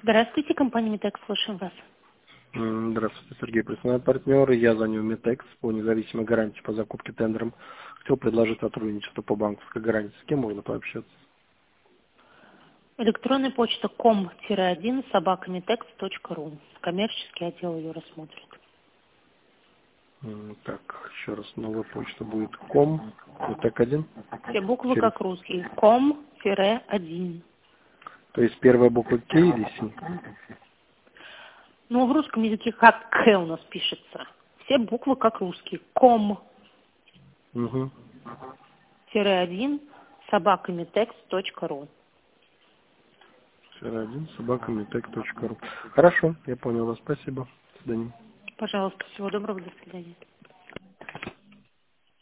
Здравствуйте, компания Метекс, слушаем вас. Здравствуйте, Сергей, представляю партнер. Я звоню в Метекс по независимой гарантии по закупке тендером. Хотел предложить сотрудничество по банковской гарантии. С кем можно пообщаться? Электронная почта com-1 Коммерческий отдел ее рассмотрит. Так, еще раз, новая почта будет ком, так один. Все буквы Через. как русские. Com-1. То есть первая буква К или С? Ну, в русском языке как К у нас пишется. Все буквы как русские. Угу. Com-1 Метекс.ру. 1 собака.метек.ру. Хорошо, я понял вас. Спасибо. До свидания. Пожалуйста, всего доброго, до свидания.